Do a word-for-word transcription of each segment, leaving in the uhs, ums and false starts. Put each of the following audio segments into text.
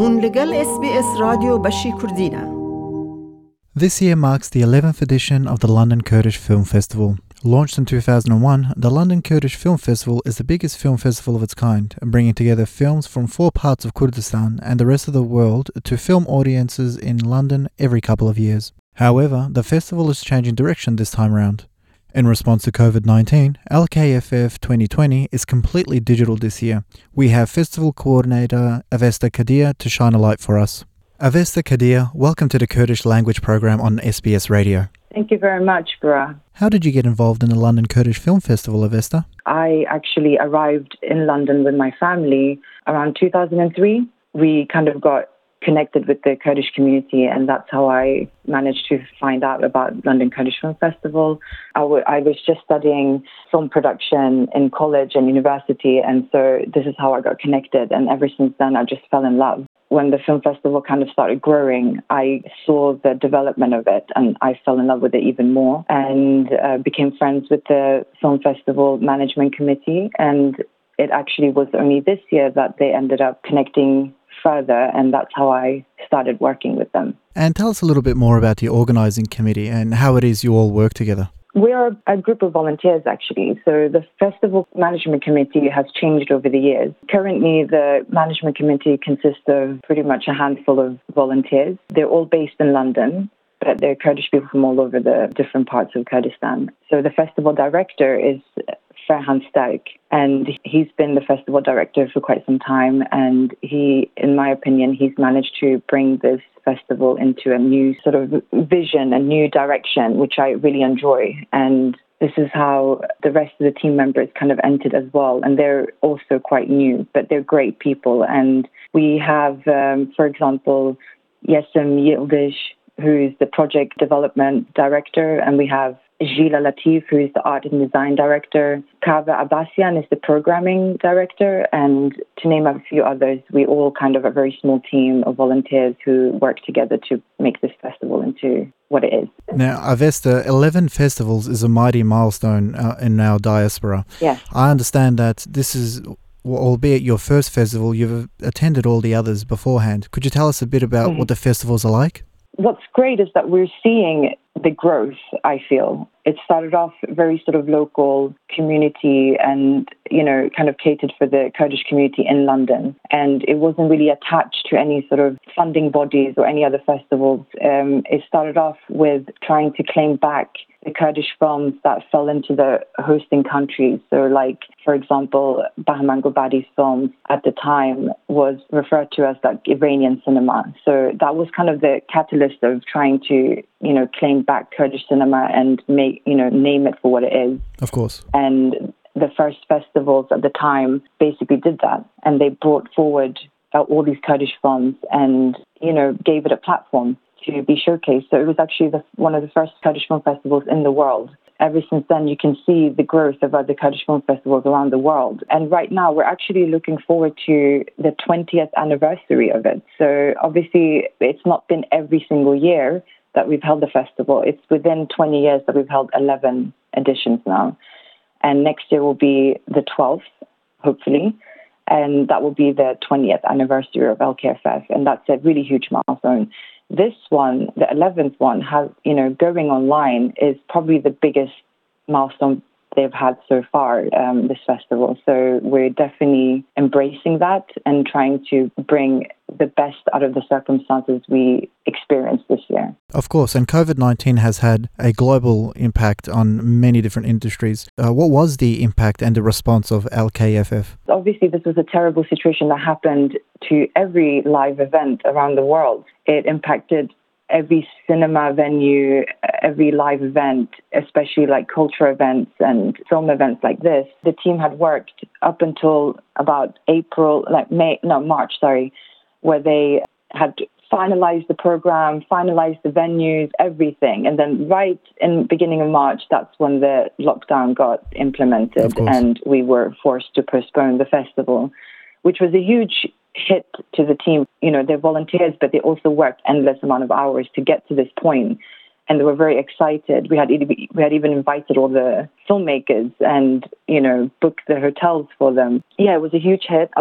هون لگل اس بی اس رادیو بشی کردینه. This year marks the eleventh edition of the London Kurdish Film Festival. Launched in two thousand one, the London Kurdish Film Festival is the biggest film festival of its kind, bringing together films from four parts of Kurdistan and the rest of the world to film audiences in London every couple of years. However, the festival is changing direction this time round. In response to covid nineteen, L K F F twenty twenty is completely digital this year. We have festival coordinator Avesta Kadir to shine a light for us. Avesta Kadir, welcome to the Kurdish language program on S B S Radio. Thank you very much, Bra. How did you get involved in the London Kurdish Film Festival, Avesta? I actually arrived in London with my family around two thousand three. We kind of got connected with the Kurdish community, and that's how I managed to find out about London Kurdish Film Festival. I, w- I was just studying film production in college and university, and so this is how I got connected, and ever since then I just fell in love. When the film festival kind of started growing, I saw the development of it, and I fell in love with it even more, and uh, became friends with the film festival management committee, and it actually was only this year that they ended up connecting further, and that's how I started working with them. And tell us a little bit more about the organising committee and how it is you all work together. We are a group of volunteers, actually. So the festival management committee has changed over the years. Currently, the management committee consists of pretty much a handful of volunteers. They're all based in London, but they're Kurdish people from all over the different parts of Kurdistan. So the festival director is Ferhan Stark, and he's been the festival director for quite some time, and he, in my opinion, he's managed to bring this festival into a new sort of vision, a new direction, which I really enjoy. And this is how the rest of the team members kind of entered as well, and they're also quite new, but they're great people. And we have, um, for example, Yesem Yildiz, who is the project development director, and we have Gila Latif, who is the art and design director. Kava Abbasian is the programming director, and to name a few others, we all kind of a very small team of volunteers who work together to make this festival into what it is. Now, Avesta, eleven festivals is a mighty milestone uh, in our diaspora. Yes. I understand that this is, albeit your first festival, you've attended all the others beforehand. Could you tell us a bit about mm-hmm. what the festivals are like? What's great is that we're seeing the growth, I feel. It started off very sort of local community and, you know, kind of catered for the Kurdish community in London. And it wasn't really attached to any sort of funding bodies or any other festivals. Um, it started off with trying to claim back the Kurdish films that fell into the hosting countries. So like, for example, Bahman Gobadi's films at the time was referred to as like Iranian cinema. So that was kind of the catalyst of trying to, you know, claim back Kurdish cinema and make, you know, name it for what it is. Of course. And the first festivals at the time basically did that. And they brought forward uh, all these Kurdish films and, you know, gave it a platform to be showcased. So it was actually the, one of the first Kurdish film festivals in the world. Ever since then, you can see the growth of other Kurdish film festivals around the world. And right now, we're actually looking forward to the twentieth anniversary of it. So obviously, it's not been every single year that we've held the festival. It's within twenty years that we've held eleven editions now. And next year will be the twelfth, hopefully. And that will be the twentieth anniversary of L K F F. And that's a really huge milestone. This one, the eleventh one, has, you know, going online is probably the biggest milestone they've had so far, um, this festival. So we're definitely embracing that and trying to bring the best out of the circumstances we experienced this year. Of course, and covid nineteen has had a global impact on many different industries. Uh, what was the impact and the response of L K F F? Obviously, this was a terrible situation that happened to every live event around the world. It impacted every cinema venue, every live event, especially like culture events and film events like this. The team had worked up until about April, like May, no, March, sorry, where they had finalized the program, finalized the venues, everything. And then right in the beginning of March, that's when the lockdown got implemented and we were forced to postpone the festival, which was a huge hit to the team. You know, they're volunteers, but they also worked endless amount of hours to get to this point. And they were very excited. We had we had even invited all the filmmakers and, you know, booked the hotels for them. Yeah, it was a huge hit. A lot of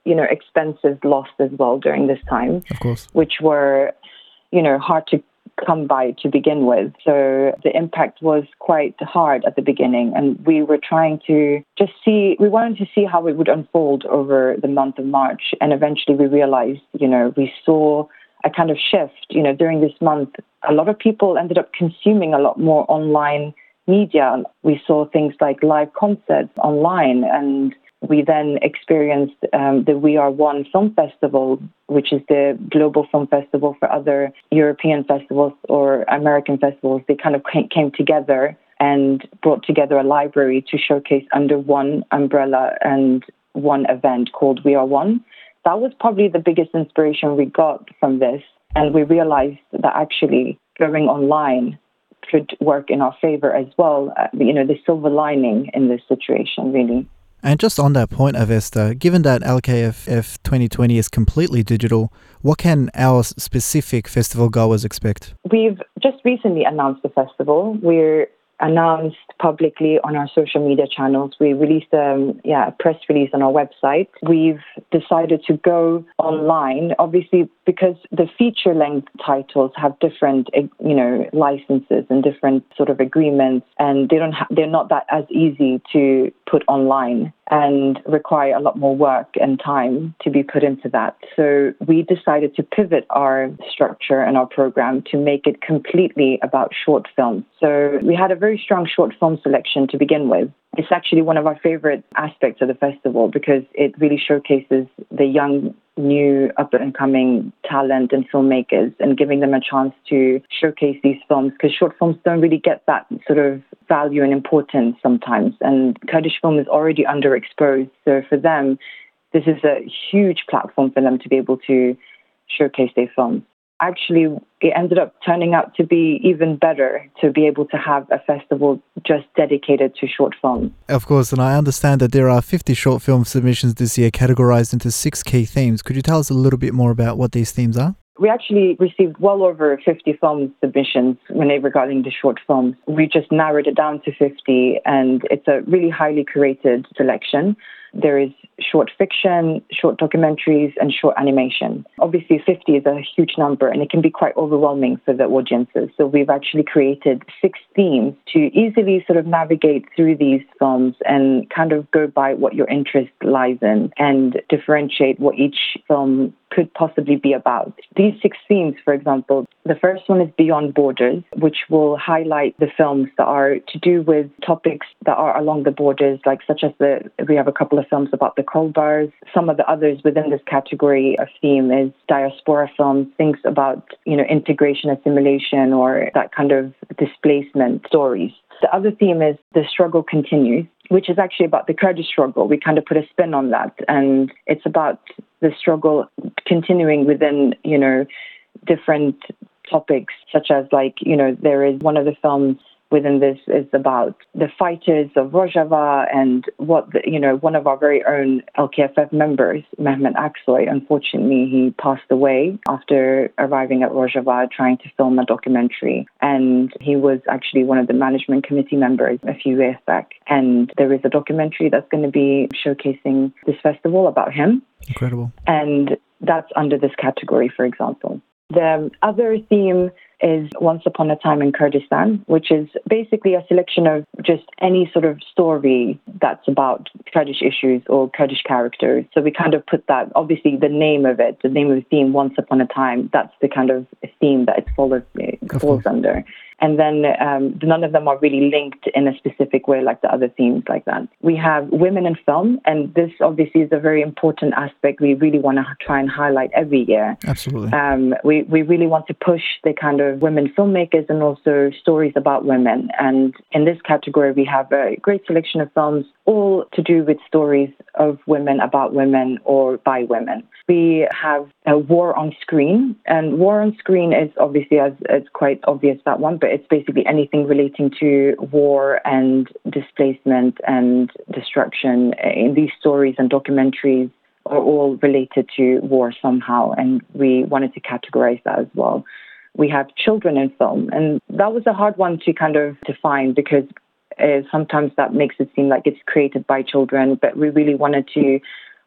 you know, expenses lost as well during this time, Of course. which were, you know, hard to come by to begin with. So the impact was quite hard at the beginning, and we were trying to just see, we wanted to see how it would unfold over the month of March. And eventually we realized, you know, we saw a kind of shift, you know, during this month. A lot of people ended up consuming a lot more online media. We saw things like live concerts online, and we then experienced um, the We Are One Film Festival, which is the global film festival for other European festivals or American festivals. They kind of came together and brought together a library to showcase under one umbrella and one event called We Are One. That was probably the biggest inspiration we got from this. And we realized that actually going online could work in our favor as well. Uh, you know, the silver lining in this situation, really. And just on that point, Avesta, given that L K F F twenty twenty is completely digital, what can our specific festival goers expect? We've just recently announced the festival. We're announced publicly on our social media channels. We released um, yeah, a press release on our website. We've decided to go online, obviously, because the feature-length titles have different, you know, licenses and different sort of agreements, and they don't ha- they're not that as easy to put online and require a lot more work and time to be put into that. So we decided to pivot our structure and our program to make it completely about short films. So we had a very strong short film selection to begin with. It's actually one of our favorite aspects of the festival because it really showcases the young, new, up-and-coming talent and filmmakers and giving them a chance to showcase these films, because short films don't really get that sort of value and importance sometimes. And Kurdish film is already underexposed. So for them, this is a huge platform for them to be able to showcase their films. Actually, it ended up turning out to be even better to be able to have a festival just dedicated to short films. Of course, and I understand that there are fifty short film submissions this year categorized into six key themes. Could you tell us a little bit more about what these themes are? We actually received well over fifty film submissions when they regarding the short films. We just narrowed it down to fifty, and it's a really highly curated selection. There is short fiction, short documentaries, and short animation. Obviously, fifty is a huge number, and it can be quite overwhelming for the audiences. So we've actually created six themes to easily sort of navigate through these films and kind of go by what your interest lies in and differentiate what each film could possibly be about. These six themes, for example, the first one is Beyond Borders, which will highlight the films that are to do with topics that are along the borders, like such as the, we have a couple of films about the coal bars. Some of the others within this category of theme is diaspora films, things about, you know, integration, assimilation, or that kind of displacement stories. The other theme is The Struggle Continues, which is actually about the Kurdish struggle. We kind of put a spin on that, and it's about the struggle continuing within, you know, different topics, such as like, you know, there is one of the films within this is about the fighters of Rojava and what, the, you know, one of our very own L K F F members, Mehmet Aksoy, unfortunately, he passed away after arriving at Rojava trying to film a documentary. And he was actually one of the management committee members a few years back. And there is a documentary that's going to be showcasing this festival about him. Incredible. And that's under this category, for example. The other theme is Once Upon a Time in Kurdistan, which is basically a selection of just any sort of story that's about Kurdish issues or Kurdish characters. So we kind of put that, obviously the name of it, the name of the theme, Once Upon a Time, that's the kind of theme that it follows, it falls under. And then um, none of them are really linked in a specific way like the other themes like that. We have women in film, and this obviously is a very important aspect we really want to try and highlight every year. Absolutely. Um, we, we really want to push the kind of women filmmakers and also stories about women. And in this category, we have a great selection of films, all to do with stories of women, about women, or by women. We have a War on Screen, and War on Screen is obviously, as it's quite obvious, that one, but it's basically anything relating to war and displacement and destruction. In these stories and documentaries are all related to war somehow, and we wanted to categorize that as well. We have children in film, and that was a hard one to kind of define because uh, sometimes that makes it seem like it's created by children, but we really wanted to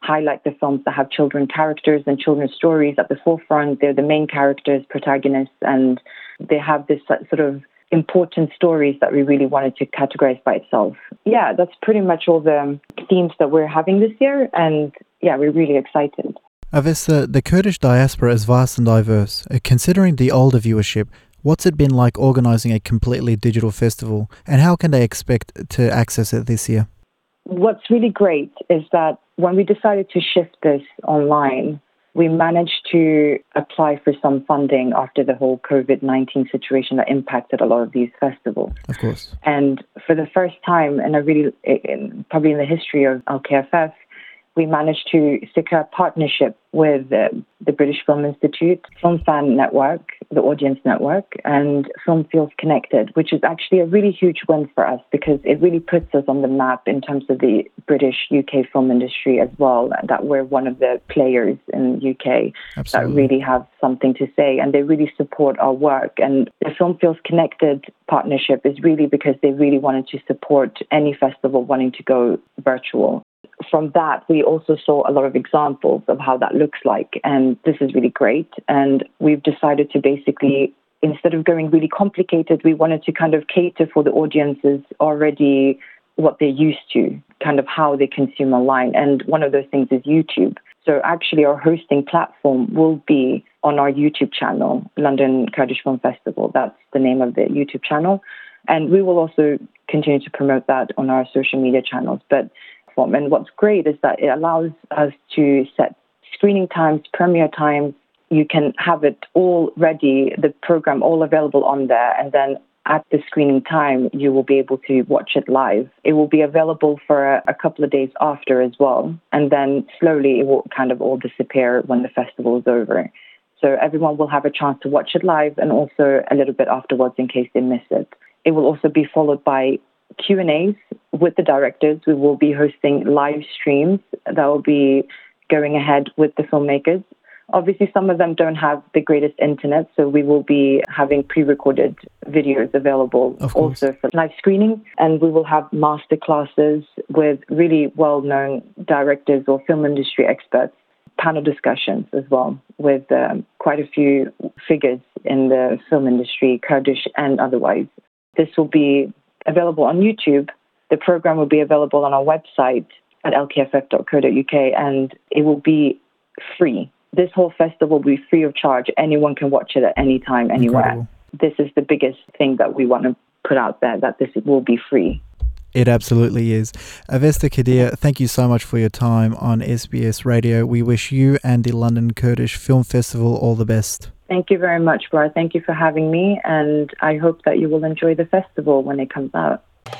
highlight the films that have children characters and children's stories at the forefront. They're the main characters, protagonists, and they have this sort of important stories that we really wanted to categorize by itself. Yeah, that's pretty much all the themes that we're having this year, and yeah, we're really excited. Avesta, the Kurdish diaspora is vast and diverse. Uh, Considering the older viewership, what's it been like organising a completely digital festival, and how can they expect to access it this year? What's really great is that when we decided to shift this online, we managed to apply for some funding after the whole covid nineteen situation that impacted a lot of these festivals. Of course. And for the first time, in a really, in, probably in the history of L K F F, we managed to secure a partnership with uh, the British Film Institute, Film Fan Network, the Audience Network, and Film Feels Connected, which is actually a really huge win for us because it really puts us on the map in terms of the British U K film industry as well, that we're one of the players in the U K Absolutely. that really have something to say, and they really support our work. And the Film Feels Connected partnership is really because they really wanted to support any festival wanting to go virtual. From that, we also saw a lot of examples of how that looks like, and this is really great. And we've decided to basically, instead of going really complicated, we wanted to kind of cater for the audiences already what they're used to, kind of how they consume online. And one of those things is YouTube. So actually our hosting platform will be on our YouTube channel, London Kurdish Film Festival. That's the name of the YouTube channel. And we will also continue to promote that on our social media channels. But And what's great is that it allows us to set screening times, premiere times. You can have it all ready, the program all available on there. And then at the screening time, you will be able to watch it live. It will be available for a, a couple of days after as well. And then slowly it will kind of all disappear when the festival is over. So everyone will have a chance to watch it live and also a little bit afterwards in case they miss it. It will also be followed by Q and A's with the directors. We will be hosting live streams that will be going ahead with the filmmakers. Obviously, some of them don't have the greatest internet, so we will be having pre-recorded videos available also for live screening. And we will have master classes with really well-known directors or film industry experts, panel discussions as well with um, quite a few figures in the film industry, Kurdish and otherwise. This will be available on YouTube. The program will be available on our website at l k f f dot co dot u k, and it will be free. This whole festival will be free of charge. Anyone can watch it at any time, anywhere. Incredible. This is the biggest thing that we want to put out there, that this will be free. It absolutely is. Avesta Kadir, thank you so much for your time on S B S Radio. We wish you and the London Kurdish Film Festival all the best. Thank you very much, Brad. Thank you for having me, and I hope that you will enjoy the festival when it comes out.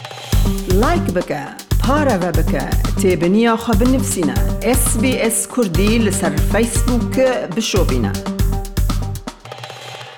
لايك بك بارا بك تابنيا خبر نفسنا اس بي اس كردي لسر فيسبوك بشوبنا.